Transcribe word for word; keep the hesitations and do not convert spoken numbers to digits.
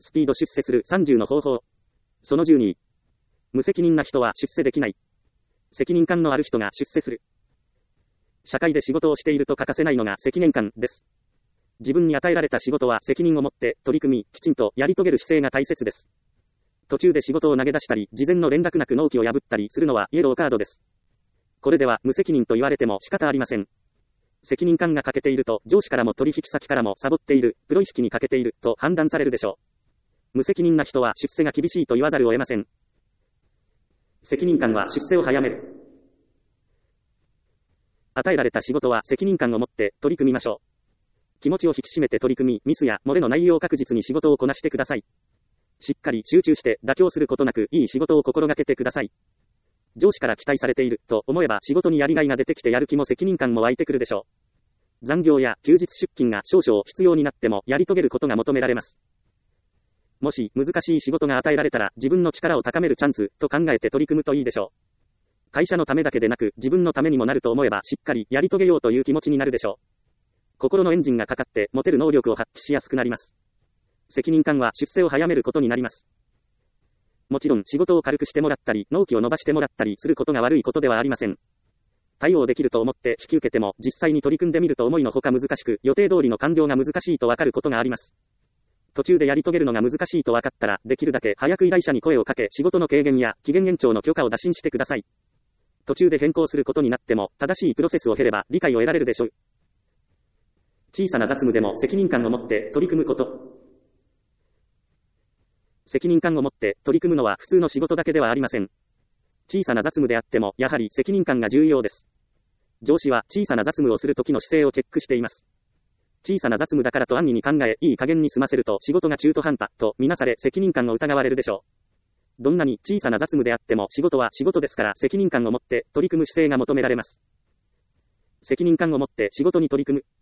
スピード出世するさんじゅうの方法。そのじゅうに。無責任な人は出世できない。責任感のある人が出世する。社会で仕事をしていると欠かせないのが責任感です。自分に与えられた仕事は責任を持って取り組み、きちんとやり遂げる姿勢が大切です。途中で仕事を投げ出したり、事前の連絡なく納期を破ったりするのはイエローカードです。これでは無責任と言われても仕方ありません。責任感が欠けていると上司からも取引先からもサボっている、プロ意識に欠けていると判断されるでしょう。無責任な人は出世が厳しいと言わざるを得ません。責任感は出世を早める。与えられた仕事は責任感を持って取り組みましょう。気持ちを引き締めて取り組み、ミスや漏れの内容を確実に仕事をこなしてください。しっかり集中して妥協することなくいい仕事を心がけてください。上司から期待されていると思えば仕事にやりがいが出てきてやる気も責任感も湧いてくるでしょう。残業や休日出勤が少々必要になってもやり遂げることが求められます。もし難しい仕事が与えられたら自分の力を高めるチャンスと考えて取り組むといいでしょう。会社のためだけでなく自分のためにもなると思えばしっかりやり遂げようという気持ちになるでしょう。心のエンジンがかかって持てる能力を発揮しやすくなります。責任感は出世を早めることになります。もちろん仕事を軽くしてもらったり納期を伸ばしてもらったりすることが悪いことではありません。対応できると思って引き受けても実際に取り組んでみると思いのほか難しく予定通りの完了が難しいとわかることがあります。途中でやり遂げるのが難しいと分かったらできるだけ早く依頼者に声をかけ仕事の軽減や期限延長の許可を打診してください。途中で変更することになっても正しいプロセスを経れば理解を得られるでしょう。小さな雑務でも責任感を持って取り組むこと。責任感を持って取り組むのは普通の仕事だけではありません。小さな雑務であってもやはり責任感が重要です。上司は小さな雑務をするときの姿勢をチェックしています。小さな雑務だからと安易に考えいい加減に済ませると仕事が中途半端とみなされ責任感を疑われるでしょう。どんなに小さな雑務であっても仕事は仕事ですから責任感を持って取り組む姿勢が求められます。責任感を持って仕事に取り組む。